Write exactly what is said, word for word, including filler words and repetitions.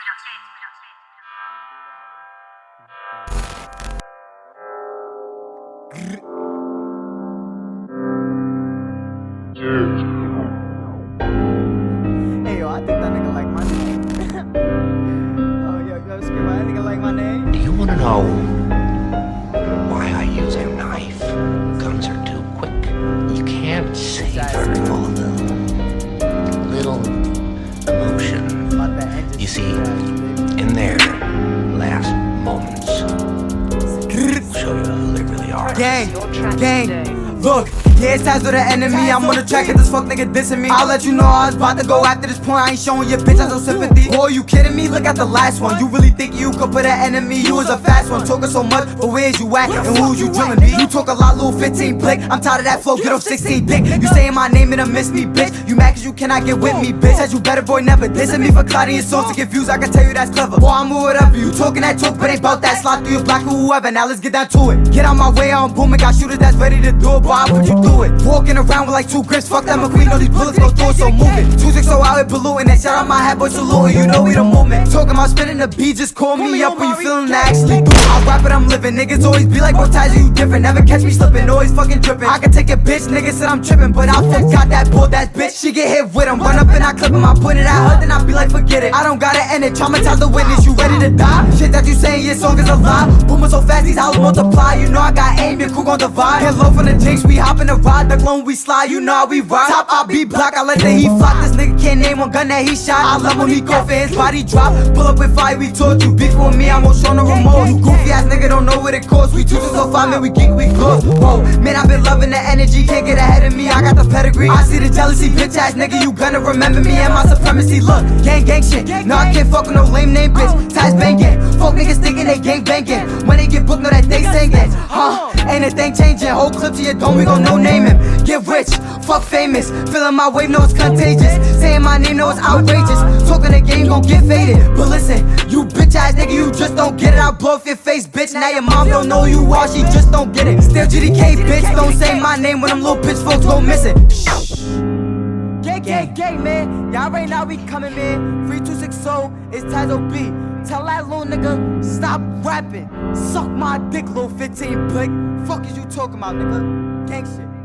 Hey yo, I think that nigga like my name. Oh yo, yo, scream, that nigga like my name. Do you wanna know why I use a knife? Guns are too quick. You can't savor all the little emotion. You see, in their last moments, will show you who they really are. Gang, gang, look. Yeah, it's times with the enemy. I'm on the track of this fuck nigga dissing me. I'll let you know I was about to go after this point. I ain't showing your bitch I no sympathy. Boy, you kidding me? Look at the last one. You really think you could put an enemy? You was a fast one, talking so much, but where's you at and who's you drilling me? You talk a lot, little fifteen blick. I'm tired of that flow, get off sixteen dick. You saying my name and a miss me, bitch. You mad cause you cannot get with me, bitch. Said you better boy never dissing me for clouding your songs to confuse. I can tell you that's clever. Boy, I'm with whatever. You talking that talk, but ain't about that. Slide through your block or whoever. Now let's get down to it. Get out my way, I'm booming. Got shooters that's ready to do it, boy. I put you through it. Walking around with like two grips, fuck that McQueen, know these bullets go through it, so move it. Two six so out here polluting, that shout out my hat boy saluting, you know we the movement. Talking about spinning the beat, just call me up when you feeling to actually do it. I rap it, I'm living, niggas always be like, bro, Tyler, you different, never catch me slipping, always fucking dripping. I can take a bitch, niggas said I'm tripping, but I forgot that bull, that bitch, she get hit with him. Run up and I clip him, I put it at her, then I be like, forget it. I don't gotta end it, traumatize the witness, you ready to die? Shit that you saying, your song is a lie. Booming so fast, these houses multiply, you know I got aim, your crew gon' divide. Hit low from the jinx, we hop in the ride, the clone we slide, you know how we ride. Top, I be block, I let the heat fly. This nigga can't name one gun that he shot. I love when he go for his body drop. Pull up with fire, we told you. Beef with me, I won't show no remote. You goofy ass nigga don't know what it costs. We two to so five, man, we geek, we close. Whoa, man, I been loving the energy. Can't get ahead of me, I got the pedigree. I see the jealousy, bitch ass nigga. You gonna remember me and my supremacy. Look, gang, gang shit. No, I can't fuck with no lame name bitch. Ties banging. Fuck niggas thinking they gang banging. When they get booked, know that they singing. Huh, ain't a thing changing. Whole clip to your dome, we gon' no name him. Get rich, fuck famous. Feeling my wave, know it's contagious. Saying my name, know it's outrageous. Talking the game, gon' get faded. But listen, you bitch ass nigga, you just don't get it. I'll blow off your face, bitch. Now your mom don't know you are, she just don't get it. Still G D K, bitch. Don't say my name when them little bitch folks go missing. Shh. Gang, gang, gang, man. Y'all right now we coming, man. three two six zero, it's Tazo B. Tell that little nigga, stop rapping. Suck my dick, little fifteen blick. Fuck is you talking about, nigga? Gang shit.